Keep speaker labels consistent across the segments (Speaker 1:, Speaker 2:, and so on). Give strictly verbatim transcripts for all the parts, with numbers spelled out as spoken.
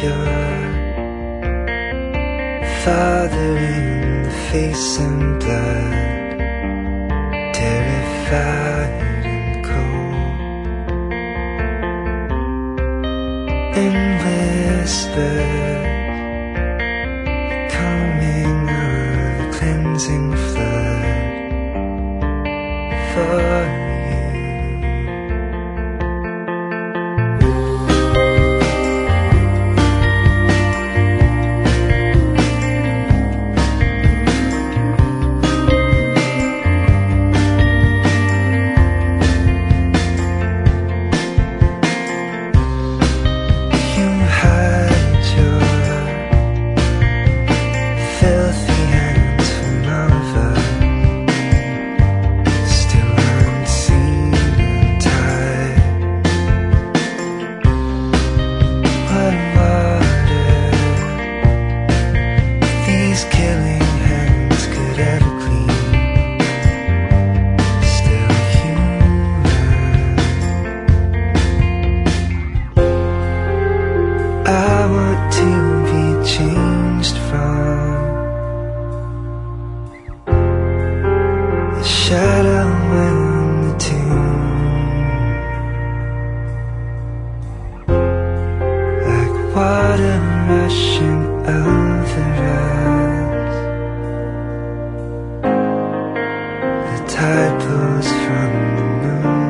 Speaker 1: pure, father in the face and blood, terrified and cold, in whispers, coming of a cleansing flood for shadow in the tomb, like water rushing over us. The tide pulls from the moon.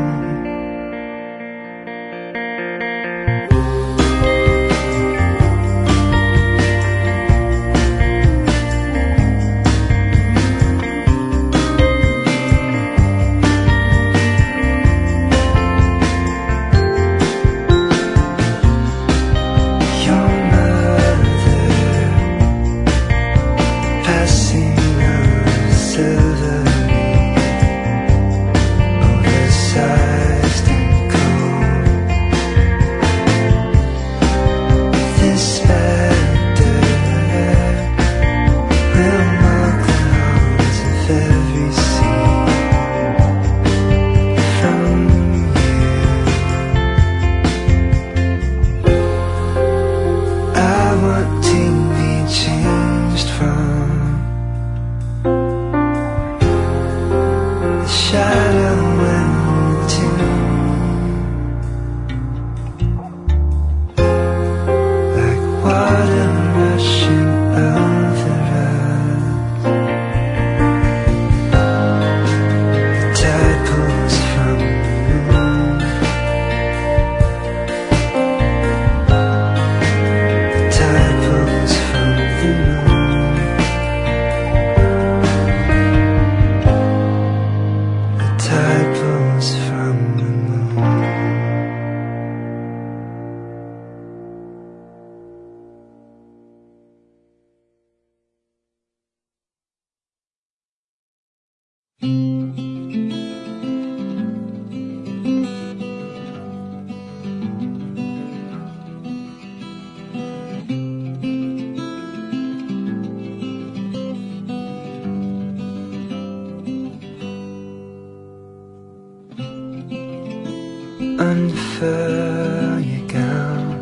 Speaker 1: Unfurl your gown,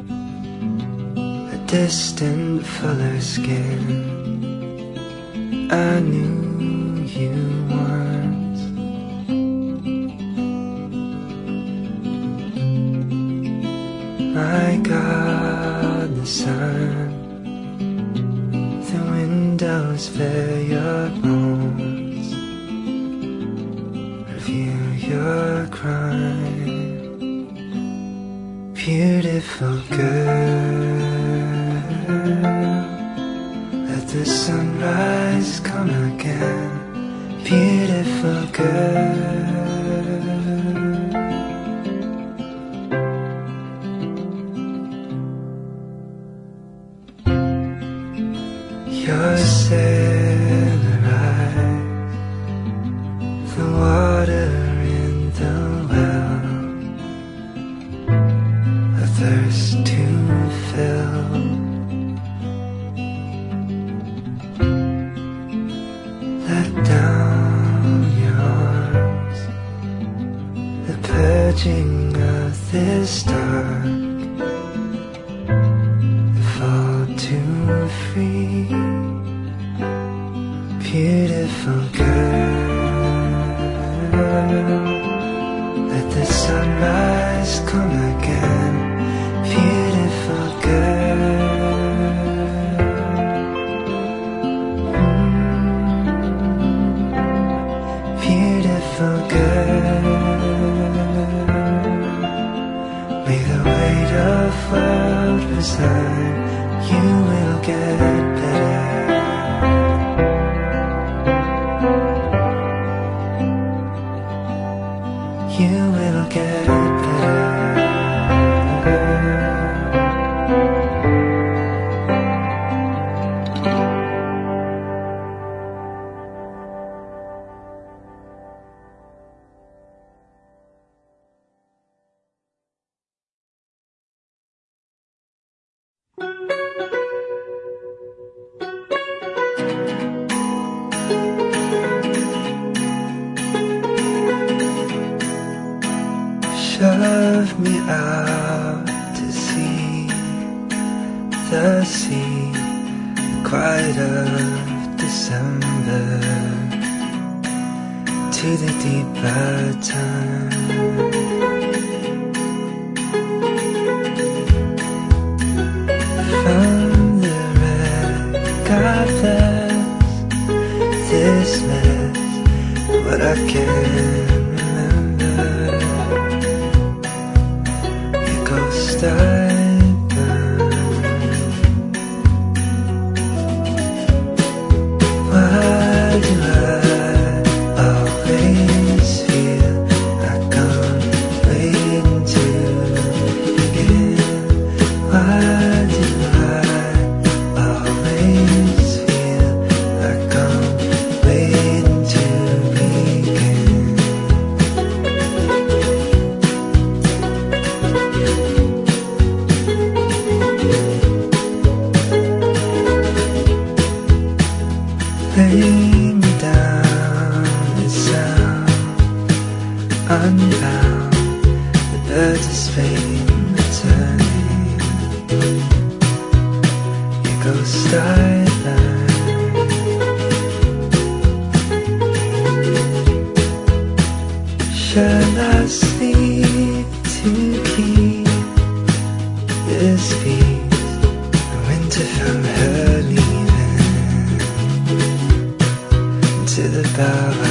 Speaker 1: a distant fuller skin. I knew you once. My God, the sun, the windows bear your bones, reveal your crime. Beautiful girl, let the sunrise come again. Beautiful girl, your sailor eyes, the water in the well, thirst to fill. Let down your arms, the purging of this dark, free, beautiful girl. Let the sunrise come again, beautiful girl. Mm, beautiful girl. May the weight of world reside, you will get better. You will get better. Shove me out to sea, the sea, the quiet of December, to the deeper turn. From the red, God bless this mess, what I can. I burn. Why do I always feel like I'm waiting to begin? Why do I always feel like I'm waiting to begin? Lay me down and sound unbound, the birds of Spain returning. You go silent. Shall I sleep to keep this peace? The winter from her leaving to the bow I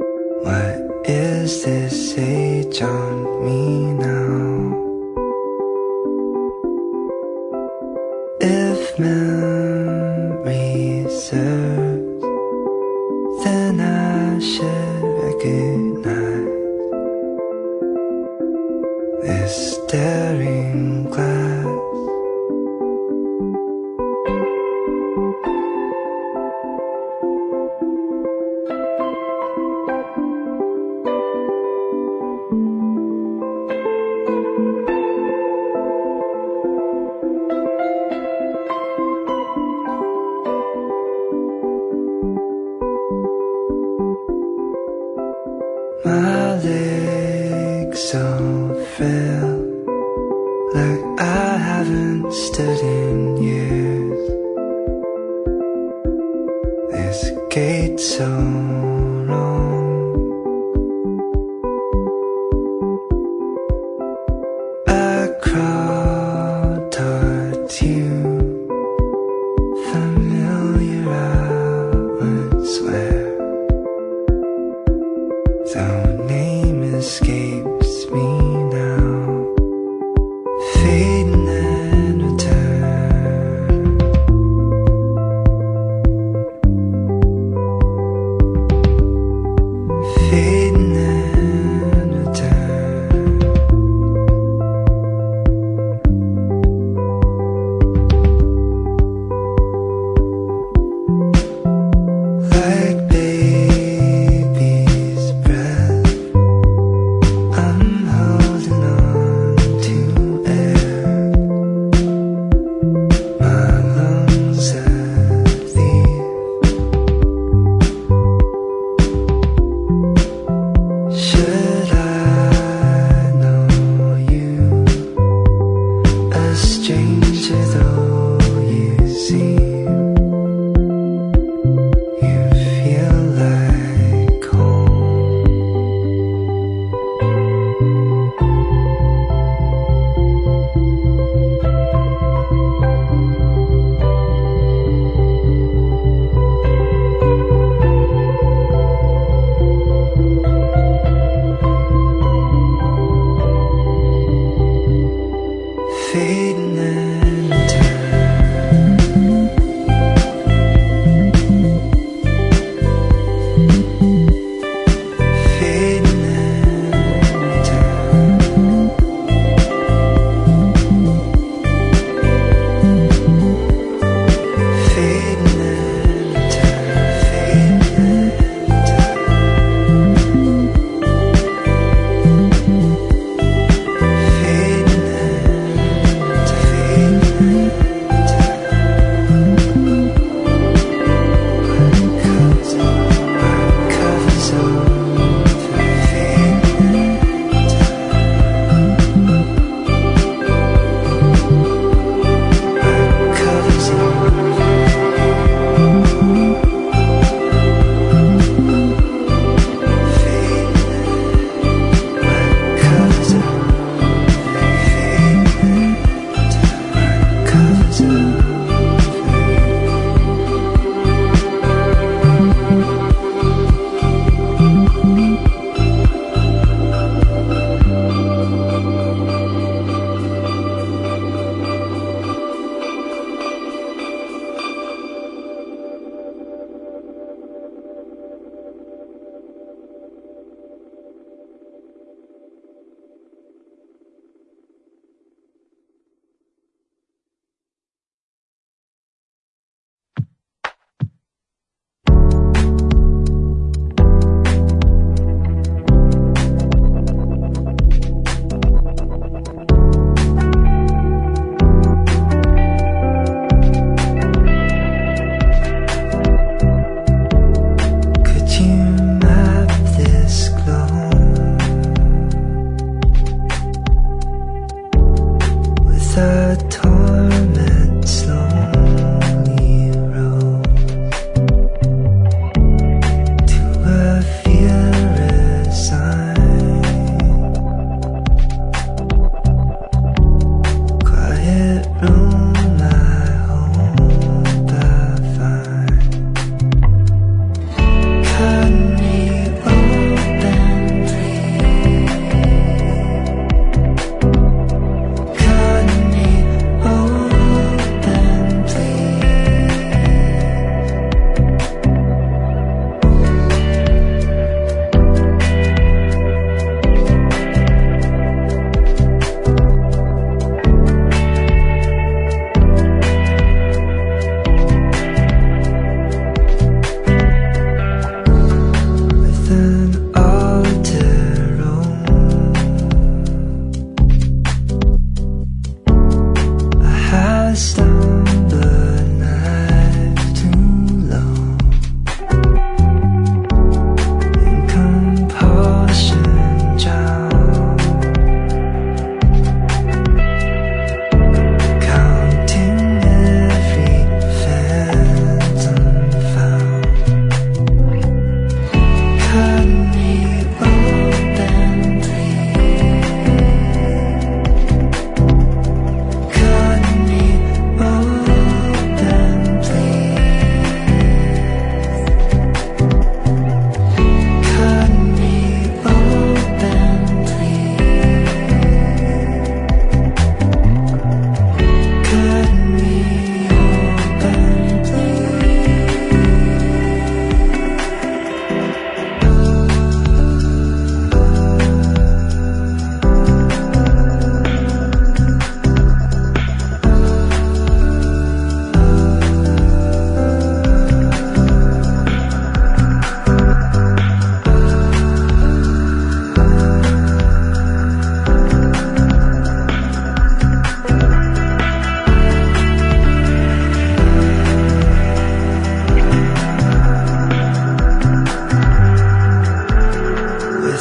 Speaker 2: What is this age on me now?
Speaker 1: memory serves, then I should recognize this staring glass. My legs so frail, like I haven't stood in years. This gate so wrong. I crawl towards you, familiar I would swear. Though name escapes me now, fading and return. Fading and return. Like baby's breath, I'm holding on to air. My lungs are thief,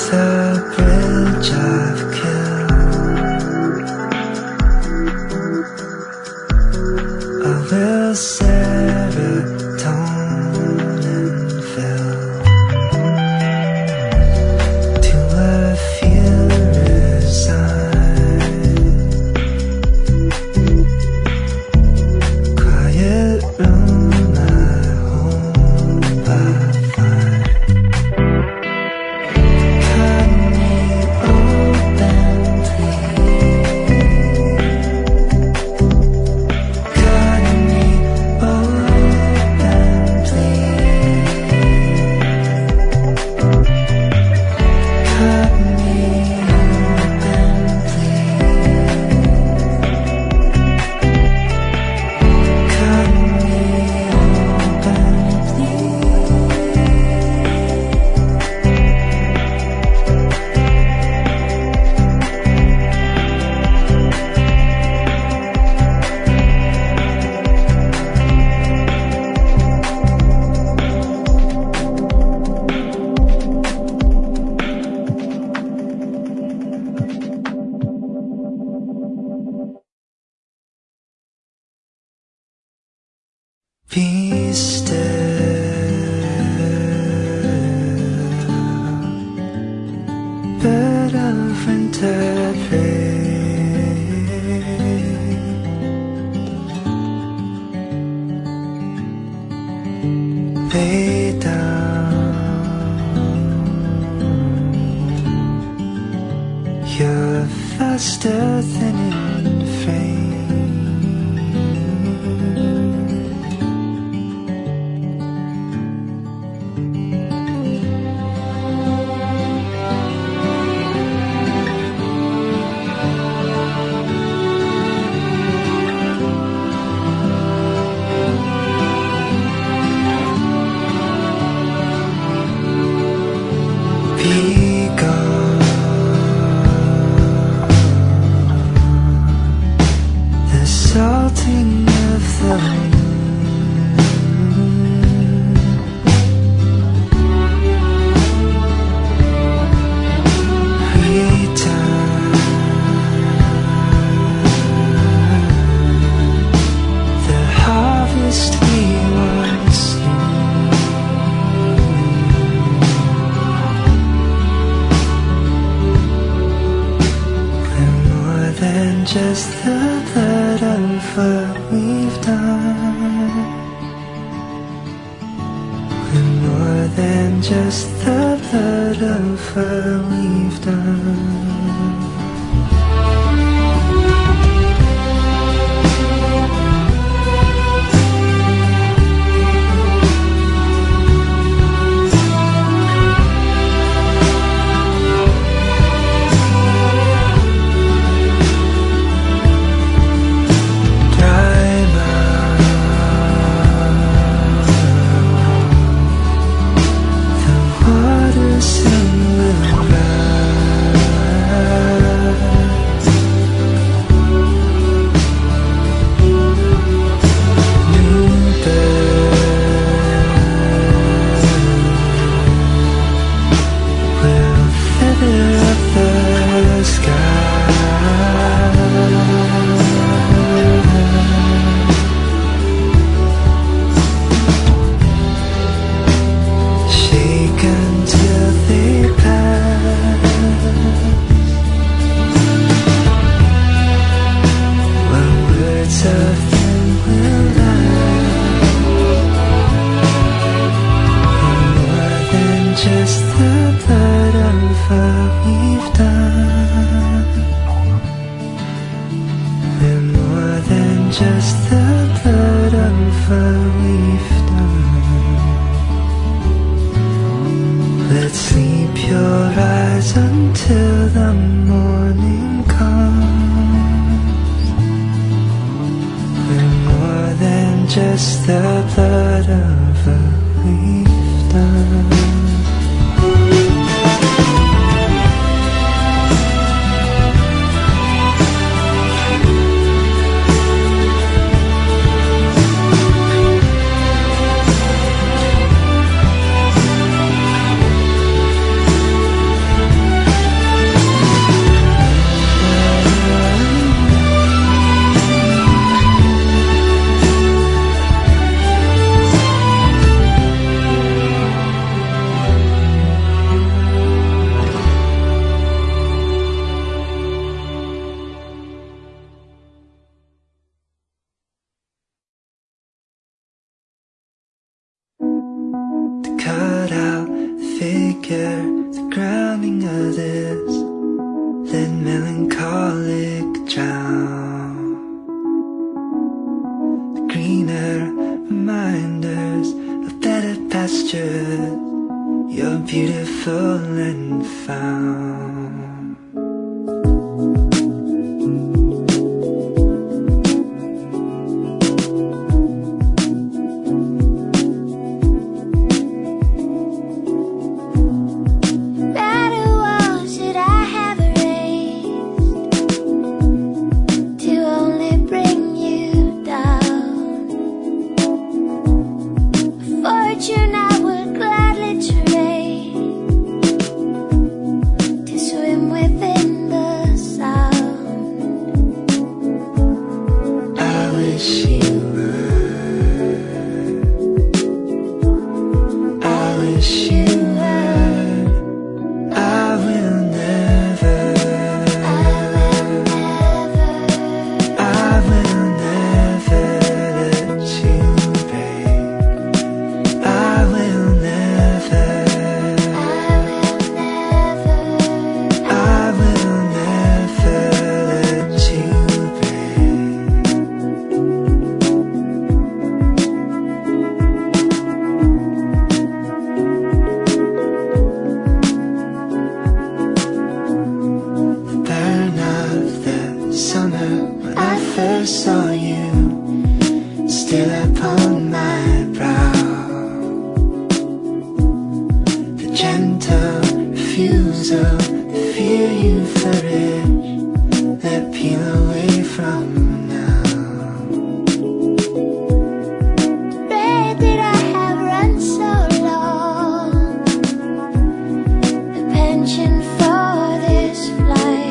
Speaker 1: the bridge I've killed. A little serotonin filled to a few resigned. Quiet room, I hope I find. Cut me open, please. Cut me open, please. Cut me open, please. Cut me open, be still. Bird of winter rain, lay down. You're faster than in frame. Be gone. The salting of the moon. Return. The harvest we once knew. Than just the blood of what we've done. We're more than just the blood of what we've done. Just the blood of what we've done. We're more than just the blood of what we've done. Let's sleep your eyes until the morning comes. We're more than just the blood of what we've done. drowning others, then melancholic drown. The greener reminders of better pastures, you're beautiful and found. Saw you still upon my brow, the gentle refusal to fear you flourish, that peel away from now. Where did I have run so long? The penchant for this flight,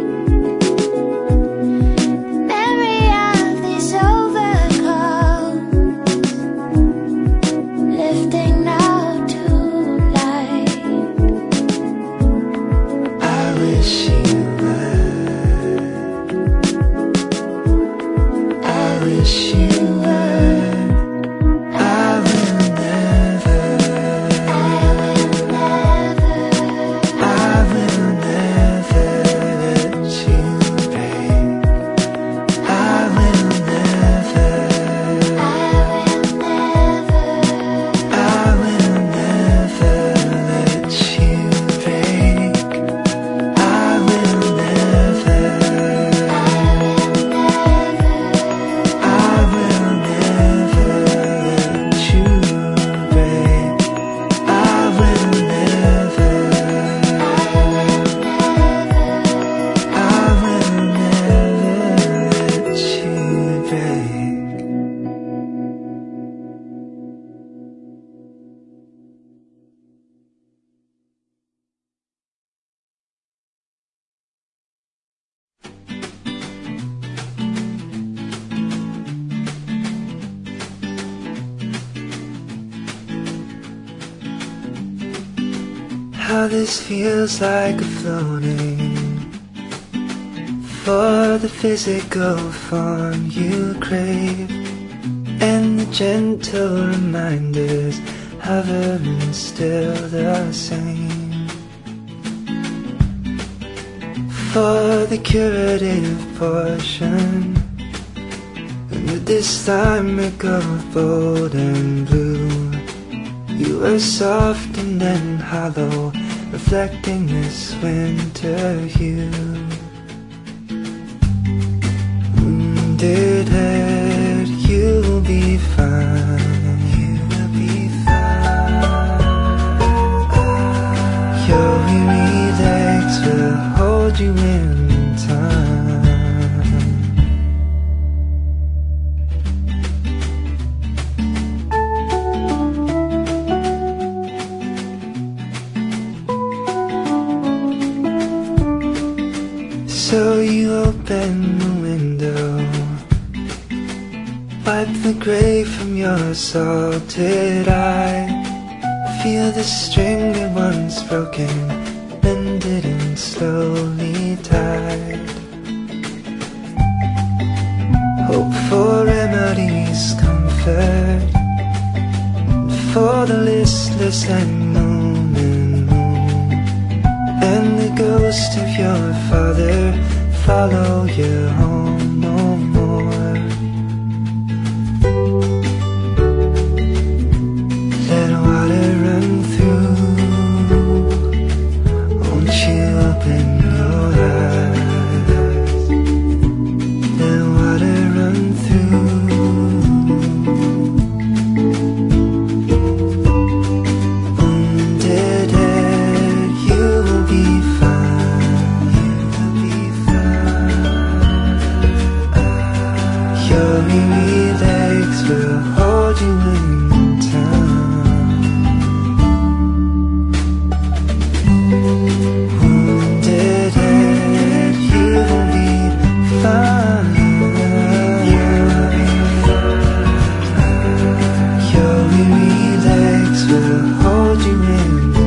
Speaker 1: how this feels like a floating for the physical form you crave, and the gentle reminders hovering still the same. For the curative portion, and the dysthymic of bold and blue, you were soft and then hollow, reflecting this winter hue. Wounded head, you'll be fine. You'll be fine. Your weary legs will hold you in time. So you open the window, wipe the gray from your salted eye. Feel the string that once broken, mended and slowly tied. Hope for remedies, comfort, and for the listless and moaning moon, follow you home no more. Let water run through. Won't you open your eyes? Let water run through. Wounded head, you will be fine. You will be fine. Your weary legs will hold you in time. Wounded head, you will be fine. Your weary legs will hold you in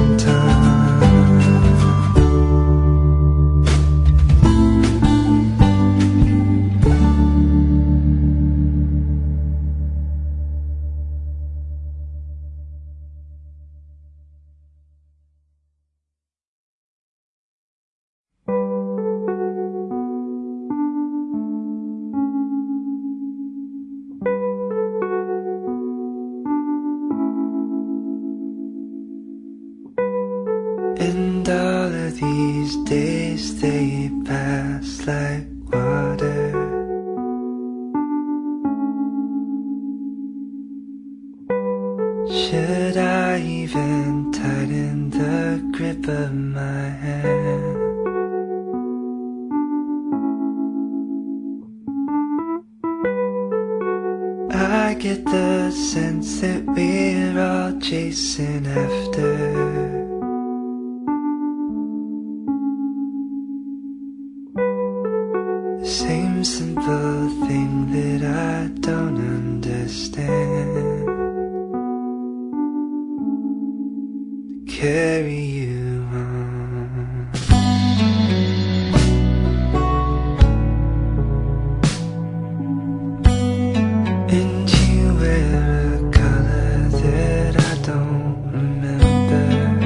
Speaker 1: and all of these days, they pass like water. Should I even tighten the grip of my hand? I get the sense that we're all chasing after the same simple thing that I don't understand. To carry you on. And you wear a color that I don't remember.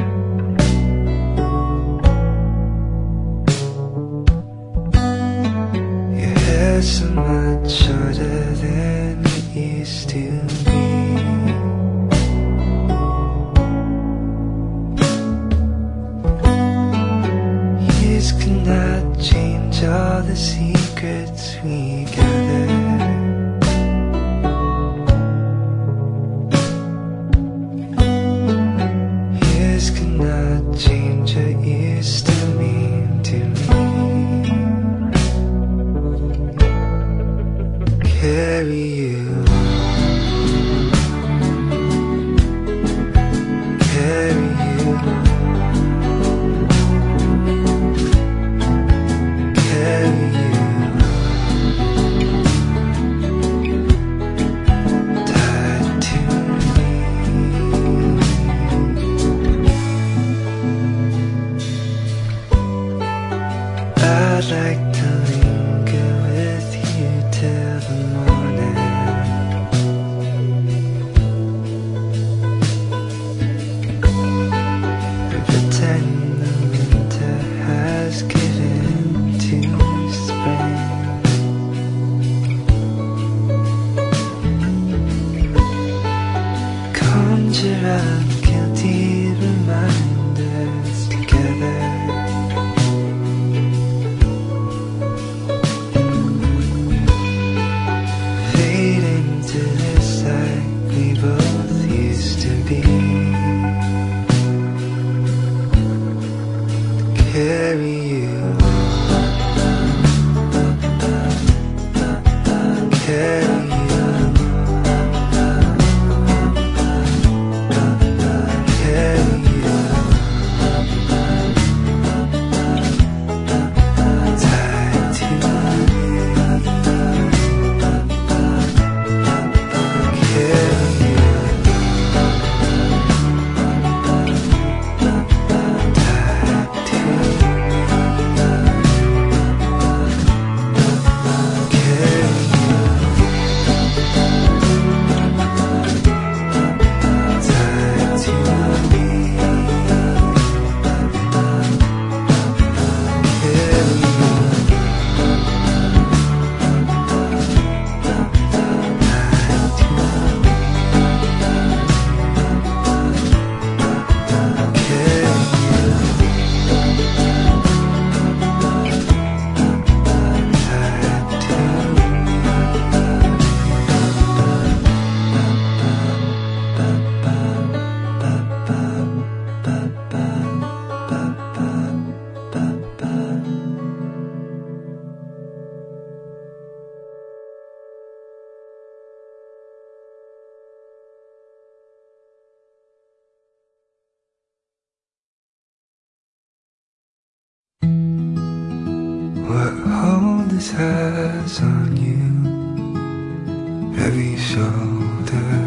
Speaker 1: Your hair's so much shorter than it used to be. Years cannot change all the secrets we gathered. Years cannot change what you still mean to me. Carry you, carry you, carry you, tied to me. I'd like to linger with you till the morning. I pretend the winter has given to spring. Conjure up guilty reminders together. Fading to this light we both used to be. Carry you, carry you, carry you, tied to me. Carry you, tied to me. what hold this has on you. Heavy shoulder,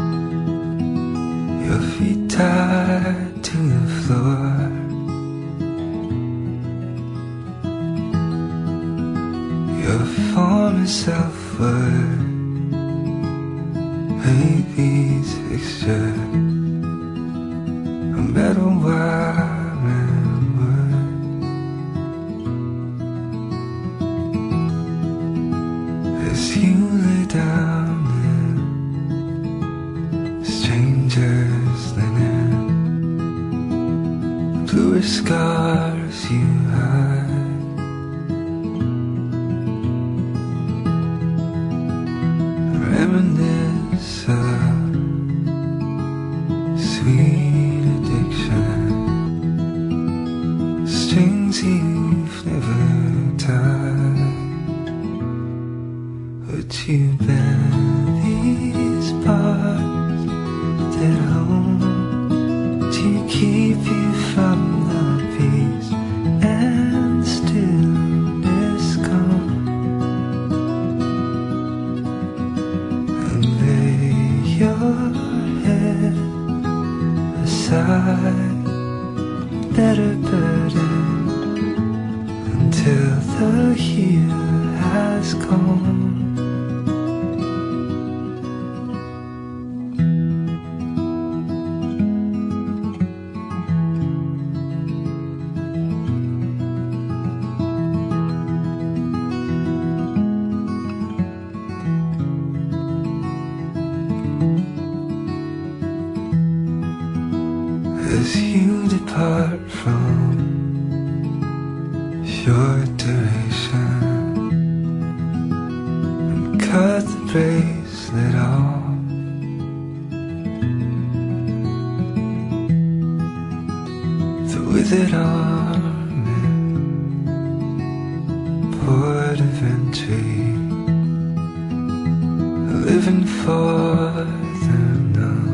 Speaker 1: your feet tied to the floor. Your form is self-worth, baby's fixture, a metal wire and wood. As you lay down in stranger's linen, the bluish scars you hide. Reminisce of sweet addiction, strings you've never tied. Would you bend these bars that hold to keep you from the peace and stillness gone? Your head aside, let her burden until the heel has gone. As you depart from short duration and cut the bracelet off, the withered arm in port of entry, living for the numb.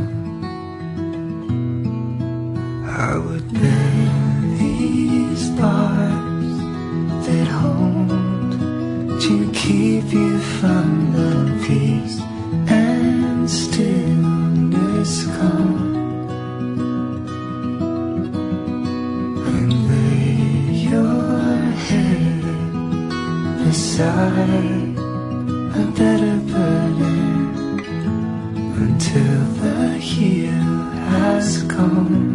Speaker 1: I would bend these bars that hold to keep you from the peace and stillness gone, and lay your head beside a better burden until the heel has gone.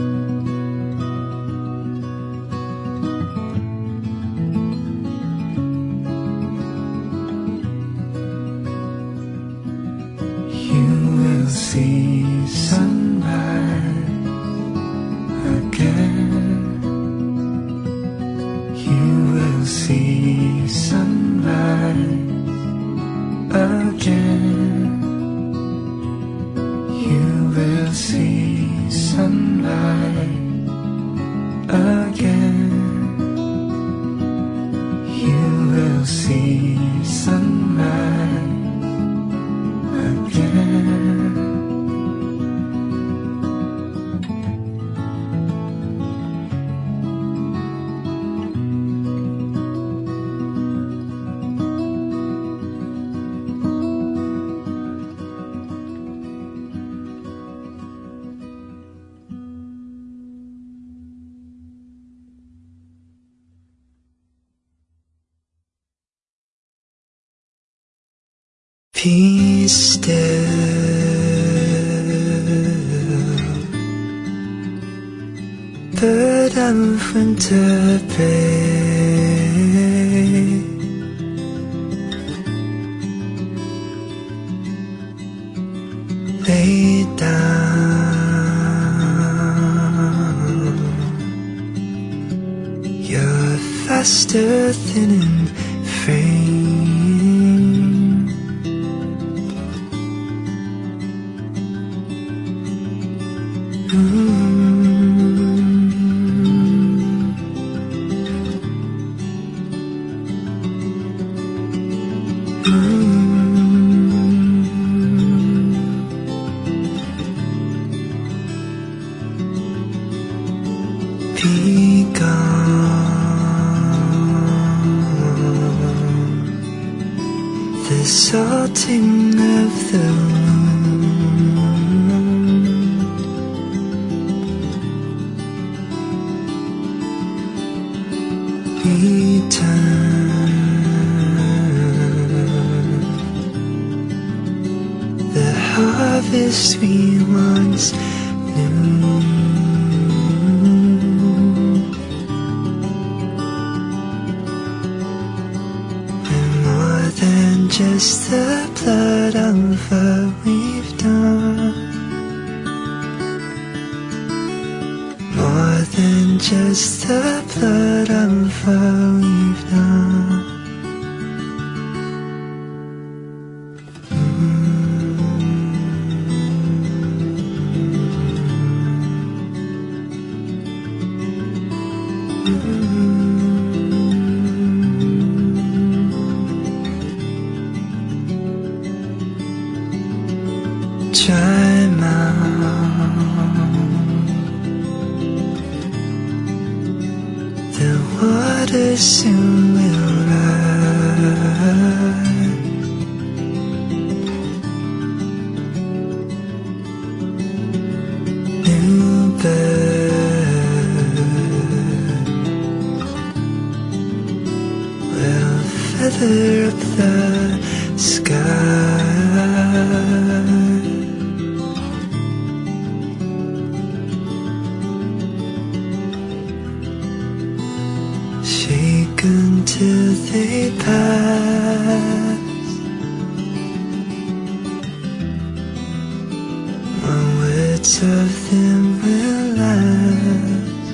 Speaker 1: See sunrise again. You will see sunrise again. You will see sunrise again. You will see sunrise again. Be still, bird of winter bay, lay down your faster thinning frame. Be gone. salting of the wound. Return the harvest we once knew. Just the blood of what we've done. More than just the blood of what we've done. Mm-hmm. Mm-hmm. Time out, the water soon will rise. New bird will feather up the sky. Until they pass, my words of them will last.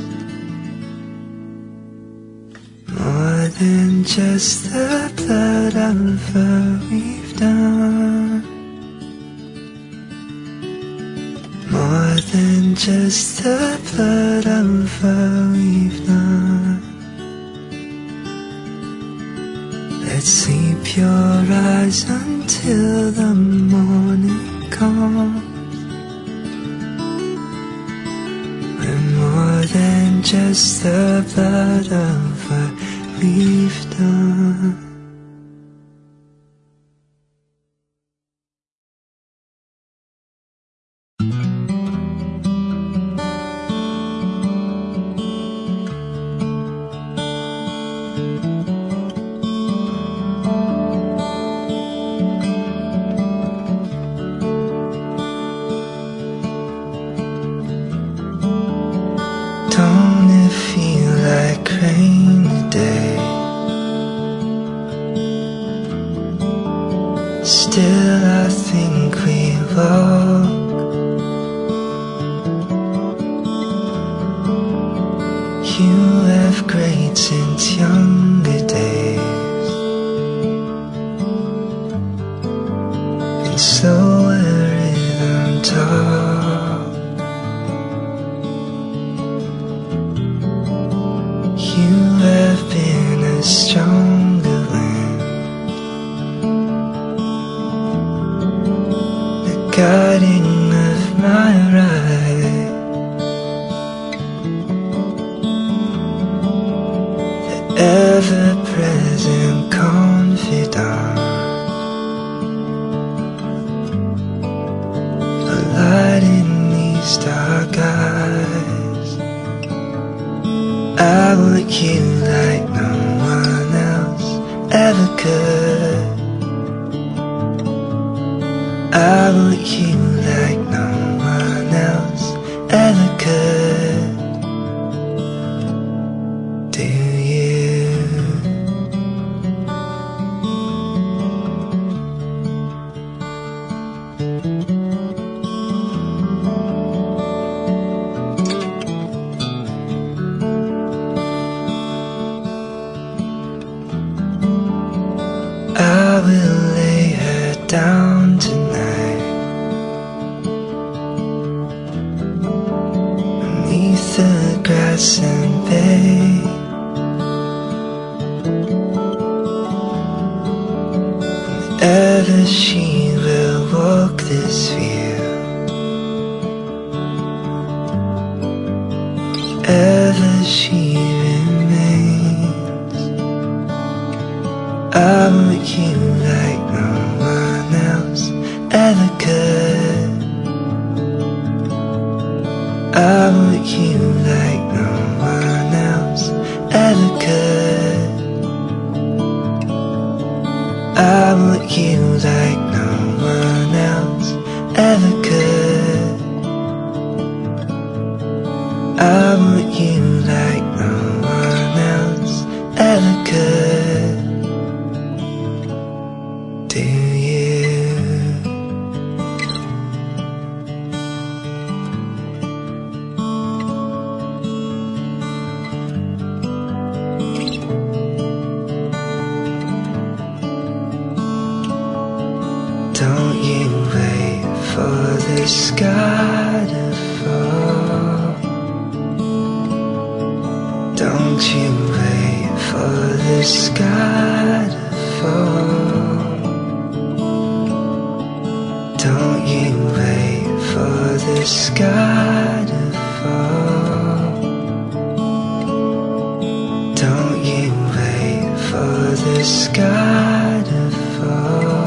Speaker 1: More than just the blood of what we've done. More than just the blood of what we've done. Let's sleep your eyes until the morning comes. We're more than just the blood of what we've done. Rain today, still I think we walk. You have great since younger days, and so a rhythm talk. You have been a stronger wind, the guiding of my ride, the ever-present confidant, a light in these dark eyes. I want you like no one else ever could. I want you like no one else ever could. Do you? I will lay her down tonight beneath the grass and bay. Whenever she will walk this field, ever she remains. I want you like no could. I want you like no one else ever could. I want you like no one else ever could. Do you? Don't you wait for the sky to fall. Don't you wait for the sky to fall. Don't you wait for the sky to fall. Don't you wait for the sky to fall.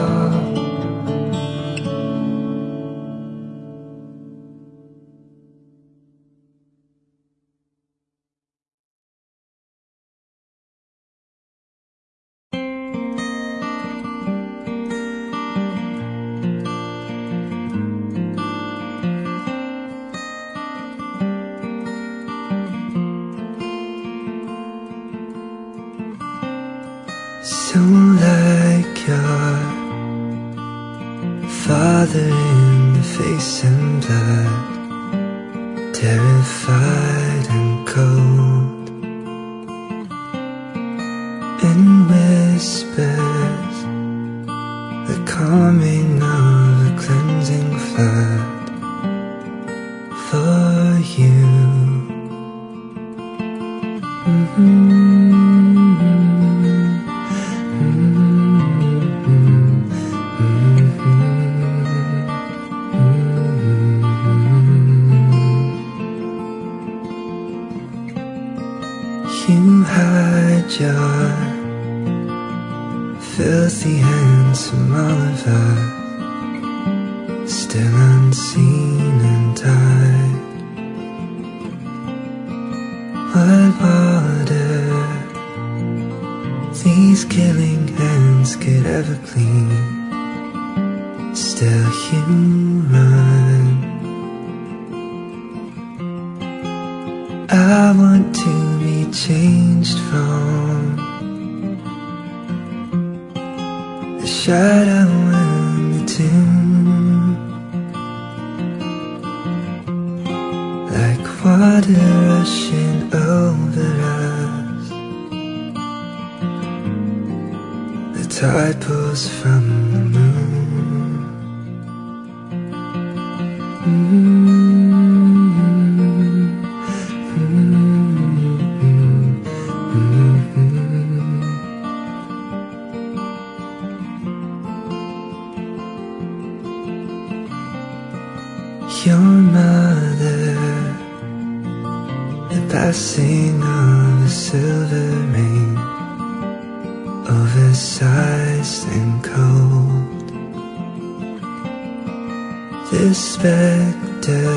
Speaker 1: So like your father in the face and blood, terrified and cold, in whispers, the calming of a cleansing flood for you. Mm-hmm. You hide your filthy hands from all of us, still unseen and tied. What water these killing hands could ever clean, still you run. I want to be changed from the shadow and the tomb, like water rushing over us. The tide pulls from the moon. Mm-hmm. Your mother, the passing of a silver rain, oversized and cold. This spectre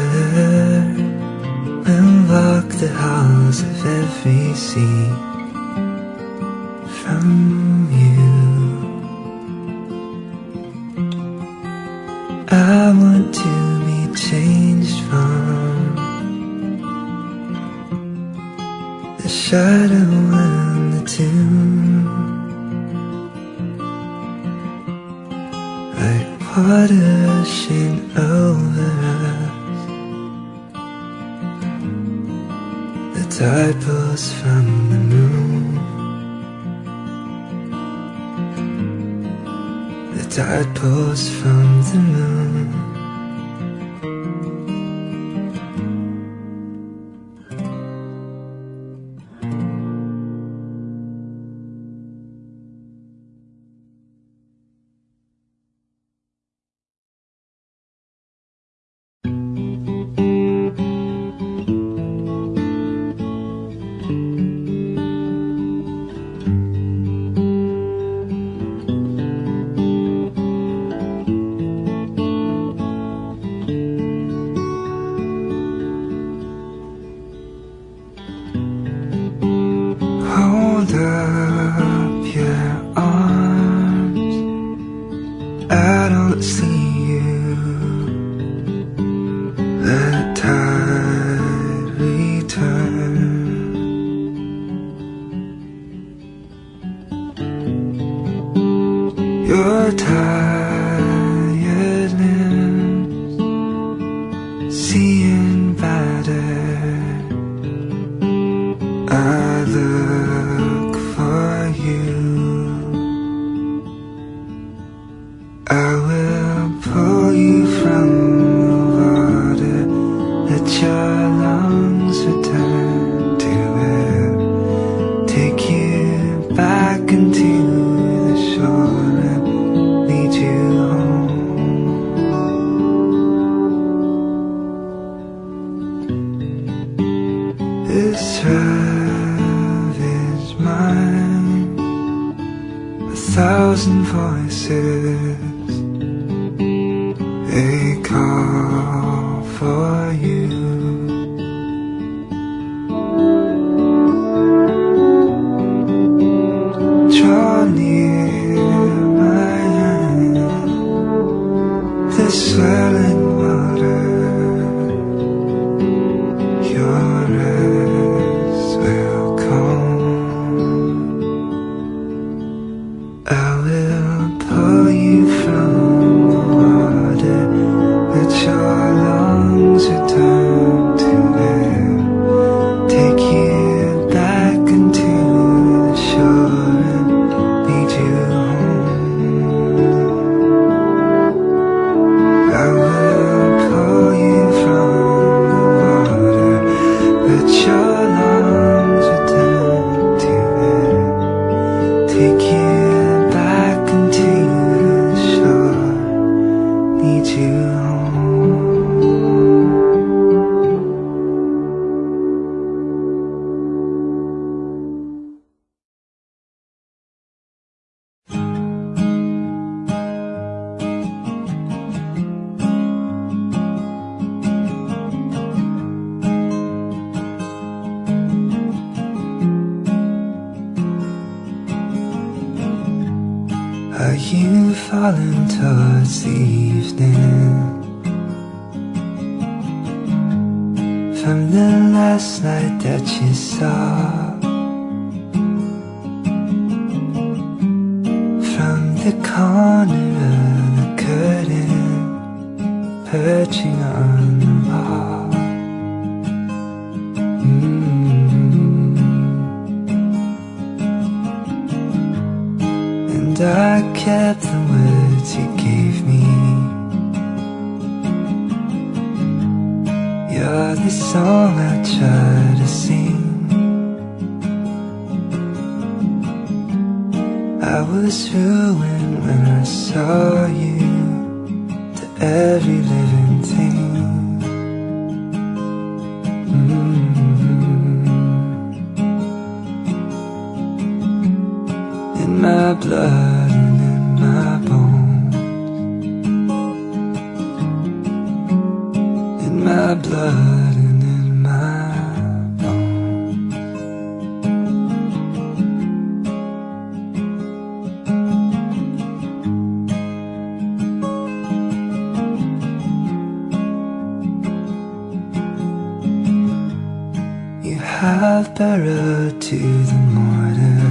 Speaker 1: will walk the halls of every sea from you. I want to changed from the shadow and the tomb, like water rushing over us. The tide pulls from the moon. The tide pulls from the moon. hold up your arms. I don't see you. Let tide return. Your tired limbs seeing battered. I look for you. I will pull you from the water. Let your lungs return to air. Take you back into the shore and lead you home. This drive is mine. A thousand voices, they call for you. Draw near my hand, the swelling water. Your rest will come. I will pull you from the water. Let your lungs return to air. Take you back into the shore and lead you home. I will pull you from the water. Let your lungs return to air. Take you back into the shore, lead you home. Are you falling towards the evening from the last night that you saw? From the corner of the curtain perching on the wall. mm. And I kept the words you gave me. You're the song I try to sing. I was ruined when I saw you, to every living thing. mm-hmm. In my blood and in my bones. In my blood and in my bones. You have burrowed to the mortar.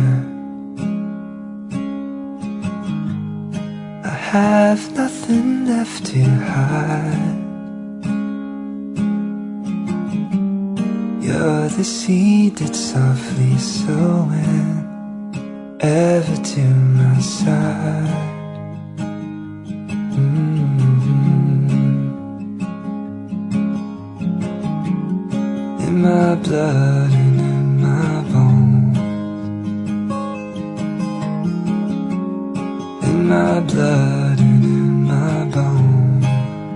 Speaker 1: I have nothing left to hide. You're the seed that's softly sowing ever to my side. mm-hmm. In my blood and in my bones. In my blood and in my bones.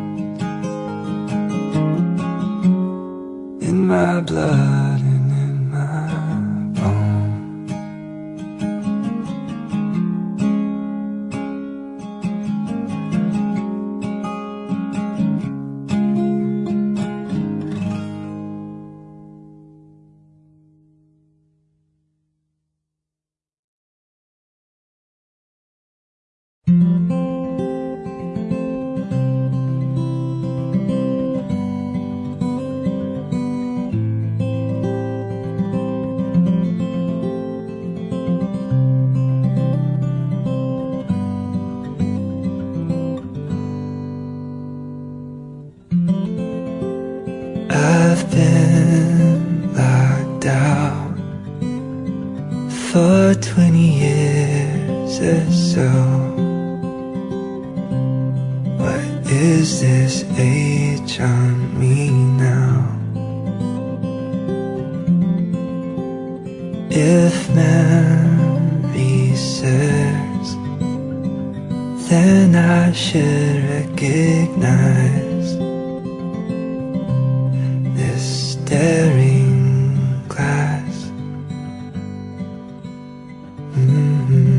Speaker 1: In my blood and in my bones. I've been locked out for twenty years or so. What is this age on me now? If memory serves, then I should recognize this staring glass. Mm-hmm.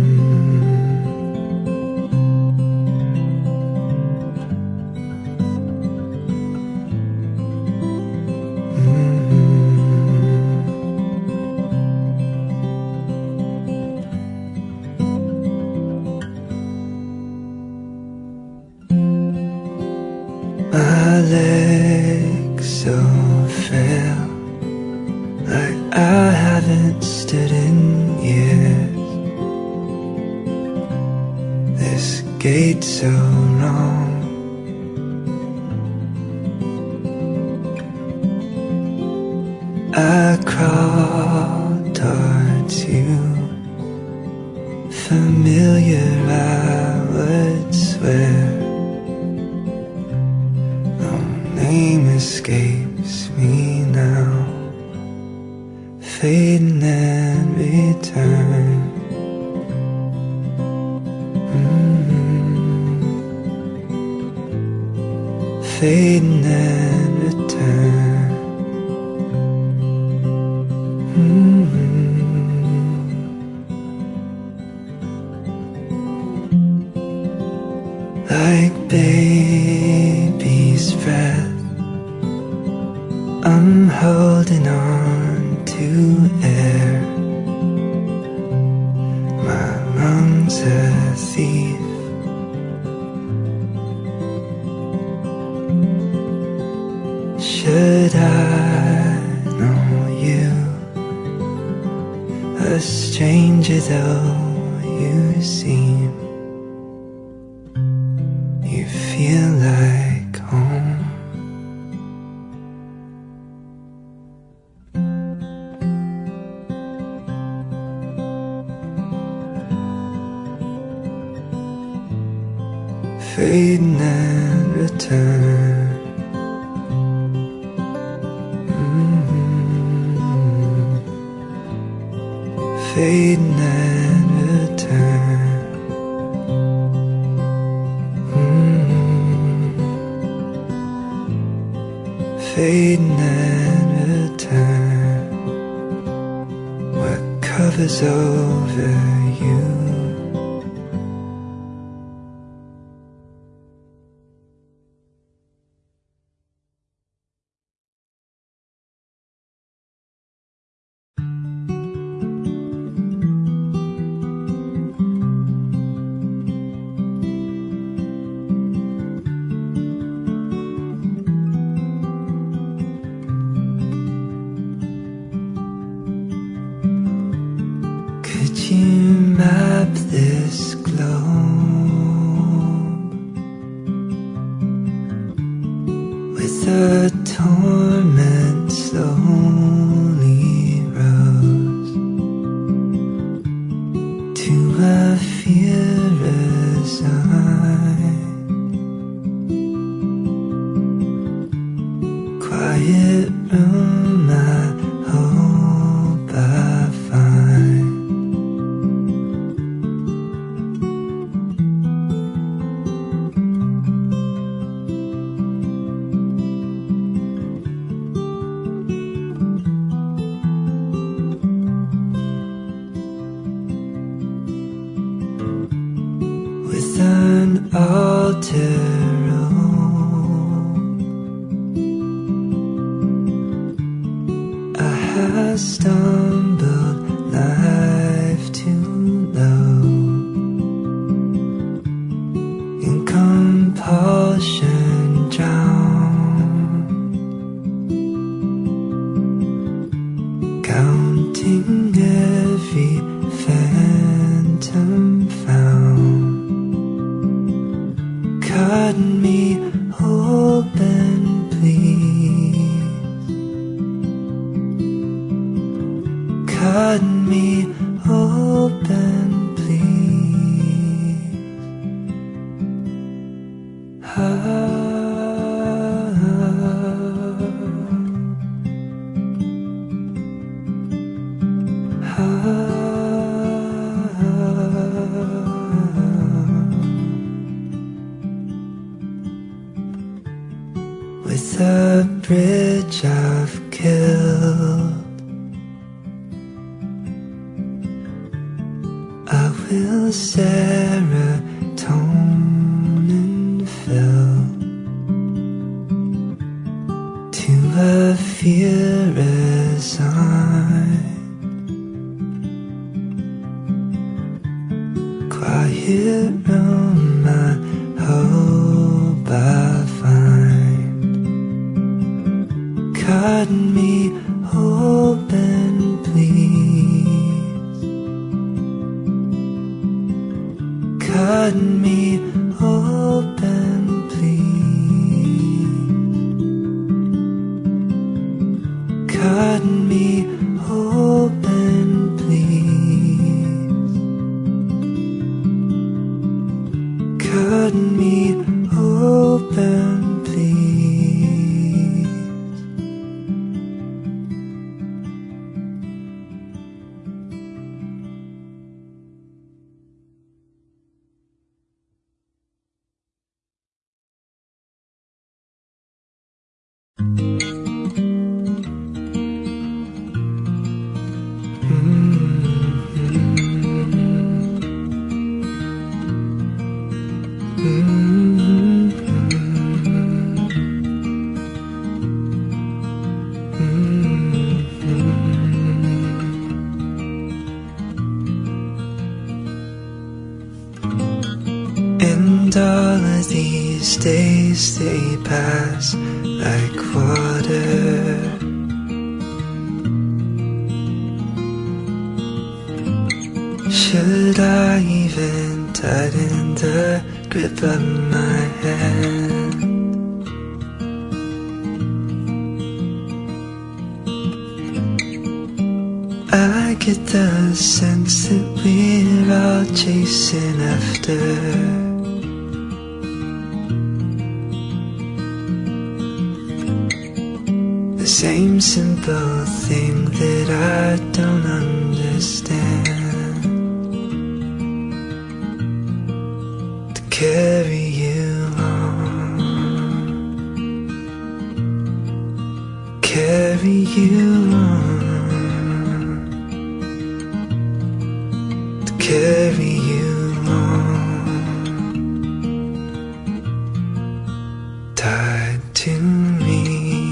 Speaker 1: My legs so frail, like I haven't stood in years. This gate so wrong. I crawl towards you, familiar I would swear. Name escapes me now, fading and return. Mm-hmm. Fading and return. Mm-hmm. Like baby's breath, I'm holding on to air. My lungs a thief. Should I know you, a stranger though you seem? You feel like home. Fading and return. Mm-hmm. Fading and return. Mm-hmm. Fading and return. What covers over you? Could you map this globe with a torment slowly rose to a fear resigned, quiet room I hope I find. With an altar rope, I have stumbled life too low. cut me open, please. Cut me open, please. Ah. With a bridge I've killed, I will serotonin and fill to a fear resigned. Quiet room I hope I find. Cut me open, please. Cut me open, please. Cut me open, please. Cut me open, please. And all of these days they pass like water. Should I even tighten the grip of my hand? I get the sense that we're all chasing after the same simple thing that I don't understand. To carry you on, carry you on, to carry you on, tied to me.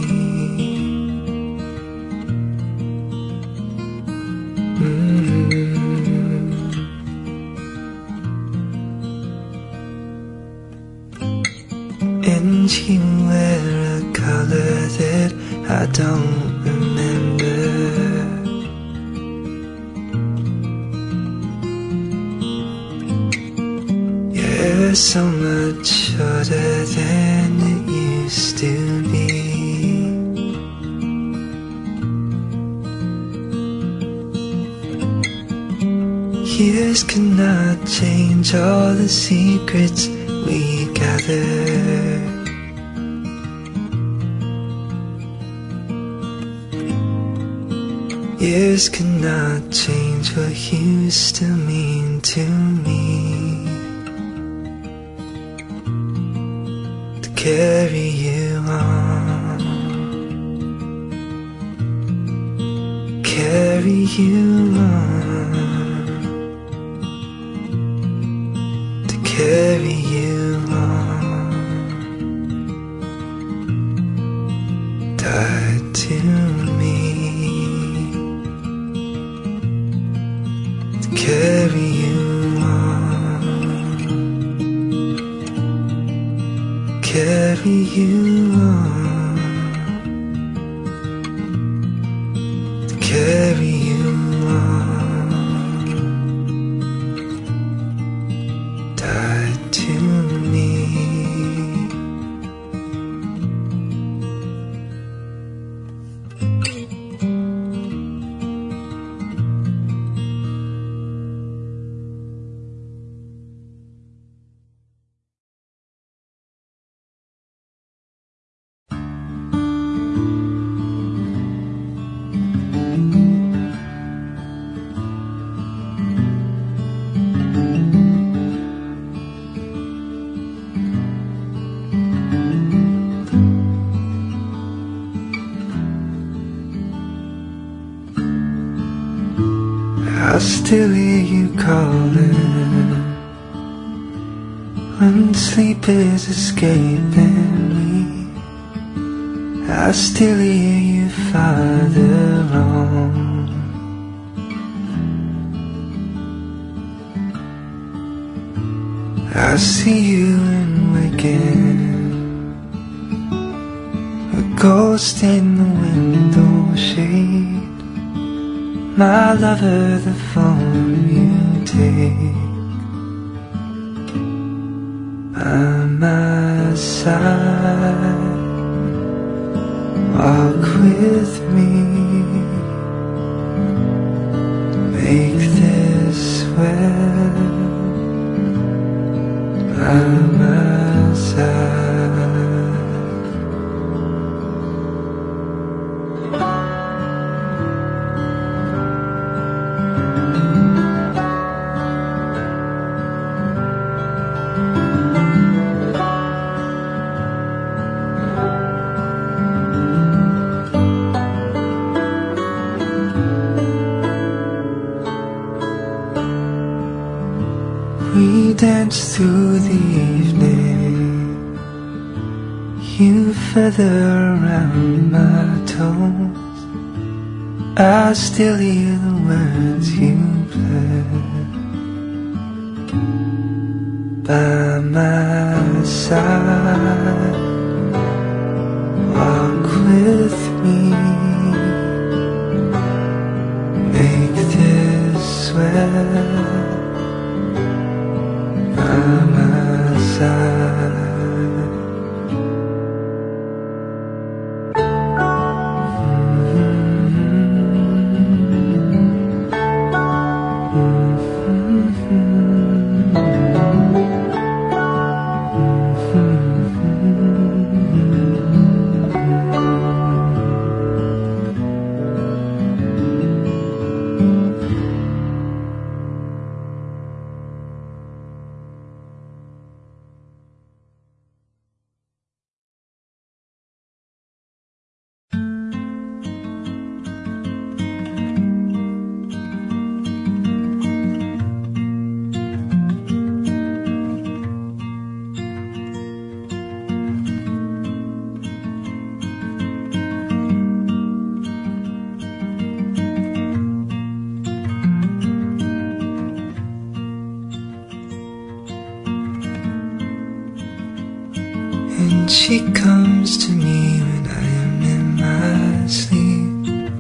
Speaker 1: And you wear a color that I don't remember. You're so much shorter than it used to be. Years cannot change all the secrets we gathered. Years cannot change what you still mean to me. To carry you on, carry you on, to carry you on, tied to me. Carry you on, carry you on, carry you on, tied to me. still hear you calling when sleep is escaping me. I still hear you farther on. I see you in waking, a ghost in the window shade. My lover, the form you take. By my side, walk with me, make this well. By my side. We danced through the evening, you feather around my toes. I still hear the words you play. By my side, walk with me, make this well. By my side. And she comes to me when I am in my sleep.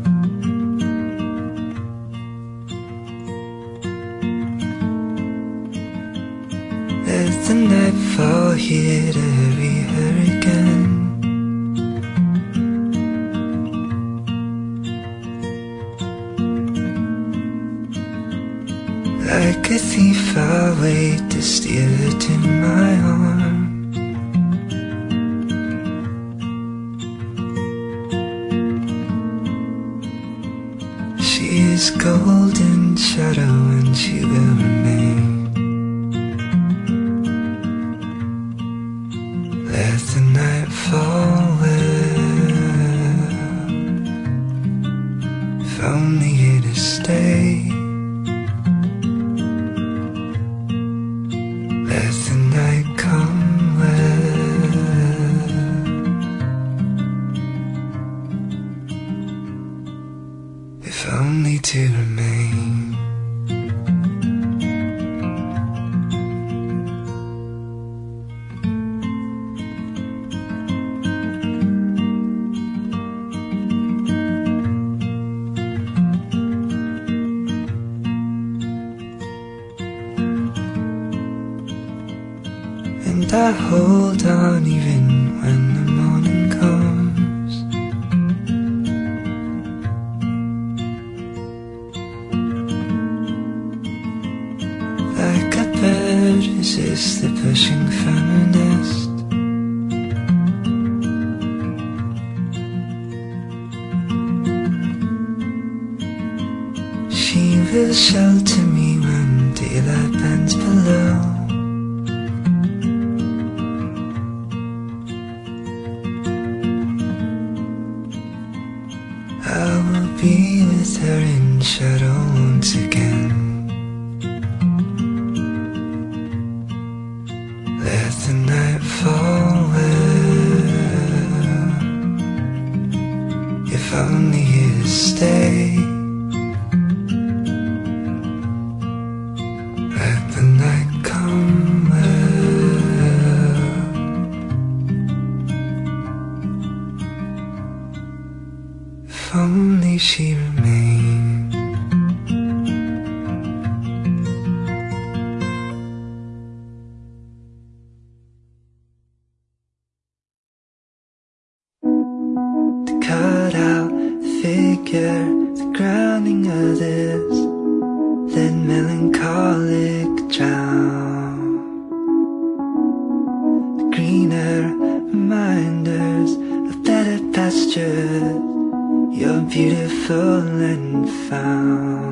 Speaker 1: Let the nightfall here to hurry her again. Like a thief I wait to steal her to my arms. She is golden shadow and she will remain. Let the night fall well, if only here to stay. Let the night come well, if only to remain. And I hold on even when the morning comes. Like a bird resists the pushing feminist. She will shelter me when daylight bends below. I will be with her in shadow once again. melancholic drown. The greener reminders of better pastures, you're beautiful and found.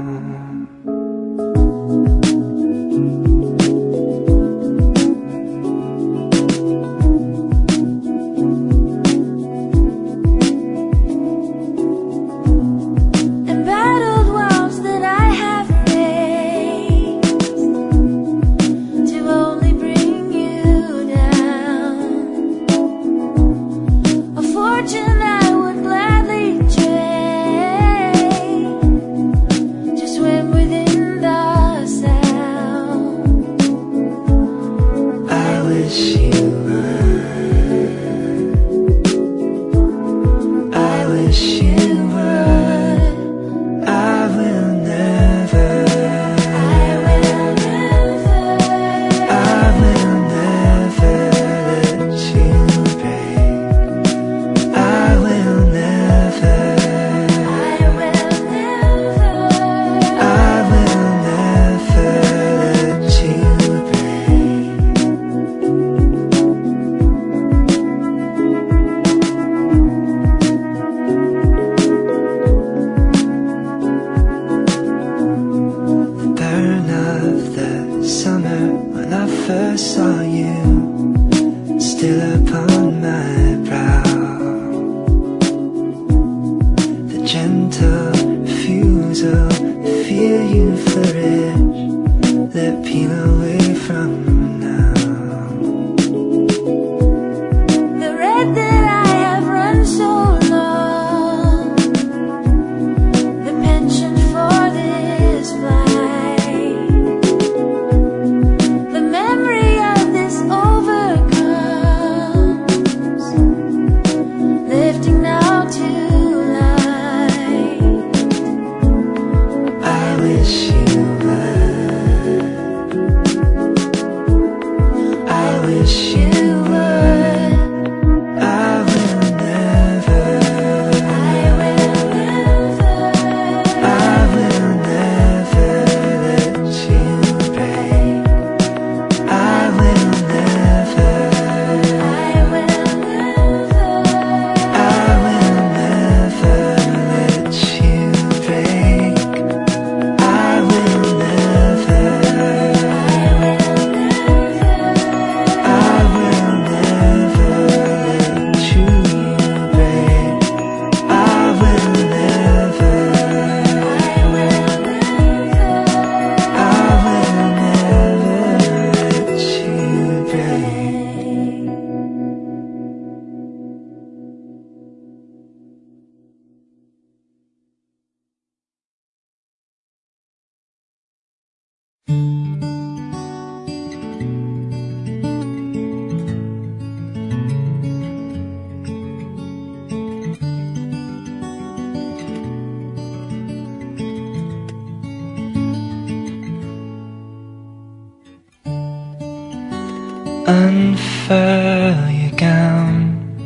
Speaker 1: Unfurl your gown,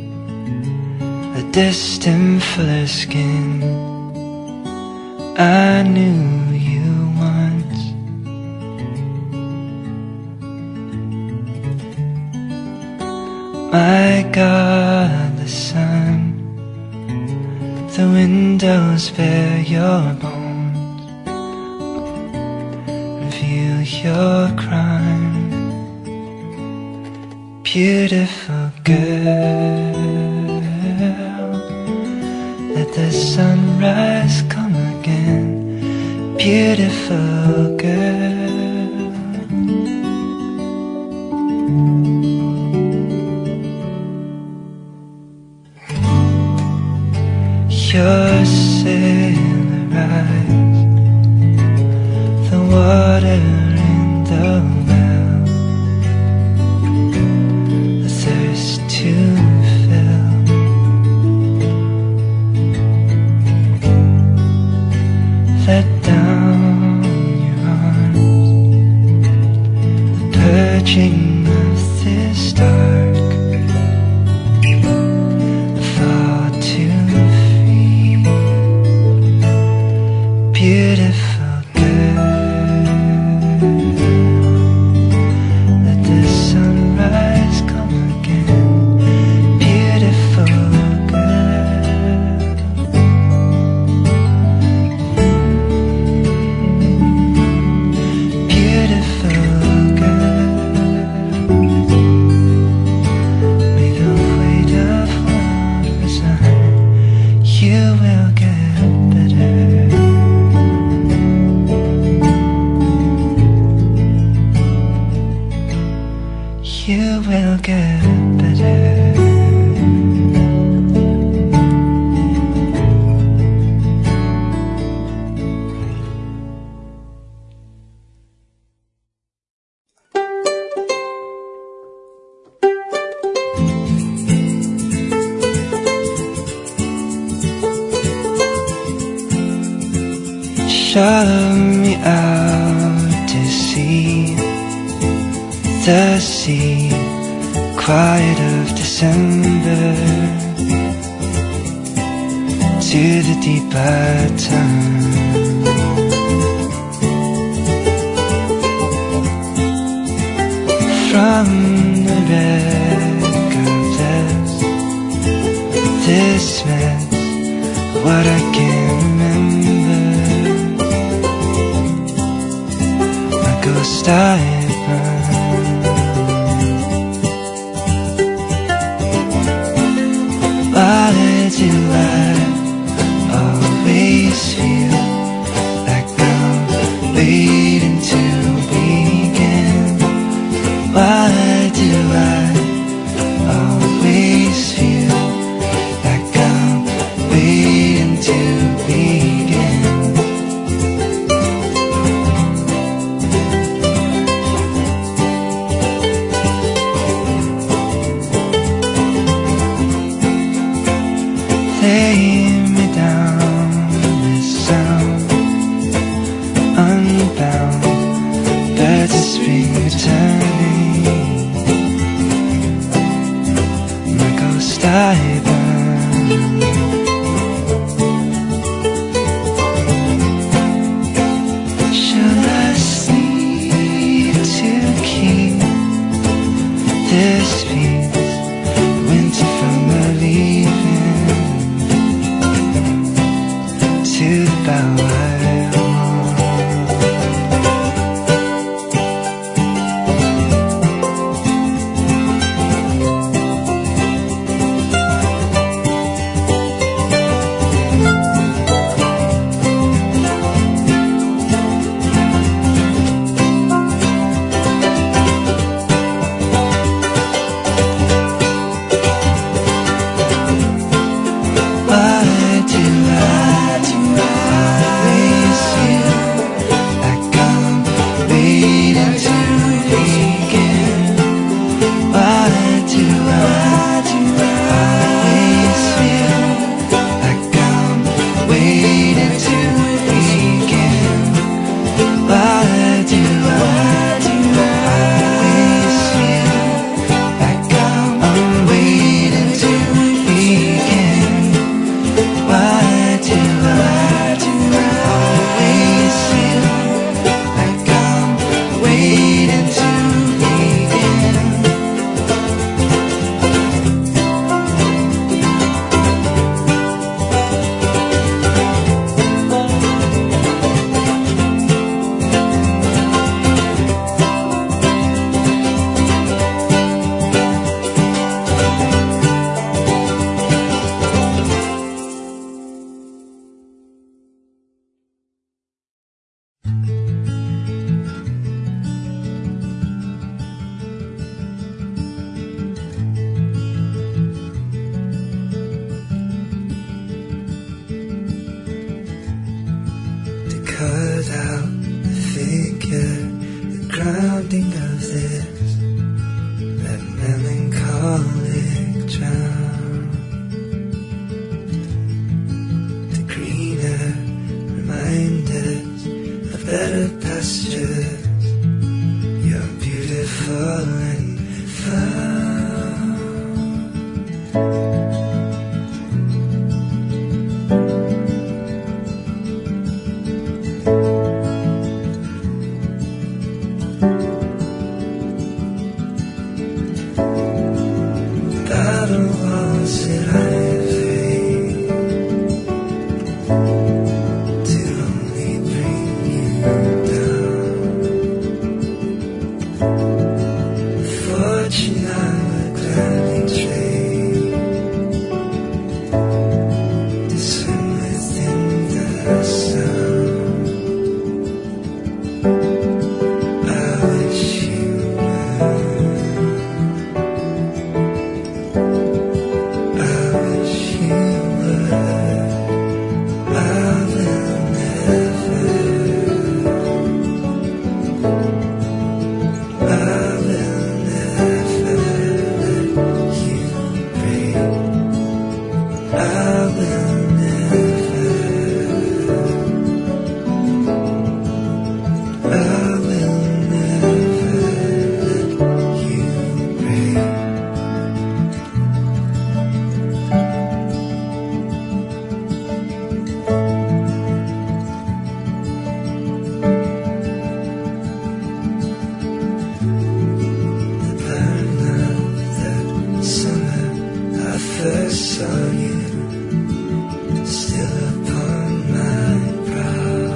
Speaker 1: a distant fuller skin. I knew you once. My God, the sun, the windows bear your bones, reveal your crime. Beautiful girl, let the sunrise come again. Beautiful girl, your sailor eyes, the water in the to fill. Let down your arms, the purging of this dark, the fall to free. Beautiful girl, will get better. Shove me out to sea, the sea, quiet of December, to the deeper turn. From the wreck of this, this mess, what I can remember, my ghost I burn. Why do I always feel like I'm waiting to begin? Why do I always feel like I'm waiting to begin? Lay me down with sound, unbound, birds of spring returning, my ghost I burn. Shall I sleep to keep this peace, winter from the leaving, to the bow I want. Why do I always feel like I'm waiting to begin? Why do I always feel like I'm waiting to begin? Why do I always feel like I'm waiting to begin? Why do I always feel like I'm waiting to begin? To cut out the figure, the grounding of this, that melancholic drown. The greener reminders of better pastures, you're beautiful and found. Battle walls that I face to only bring you down. Fortune I would gladly trade to swim within the sound. I wish First saw you, still upon my brow.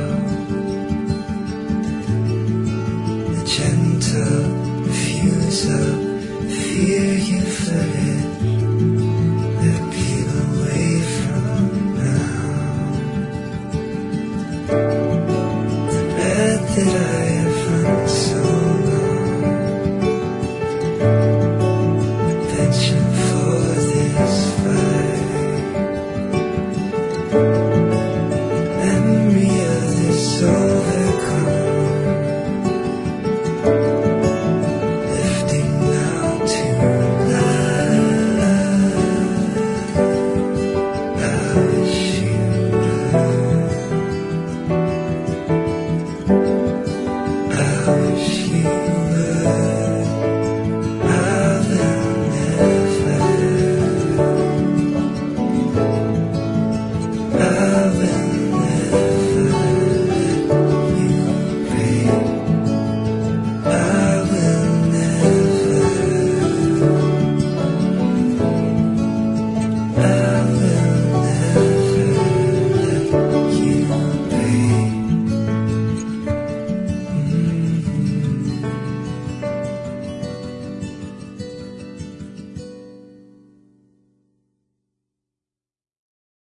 Speaker 1: The gentle refusal, fear you flirted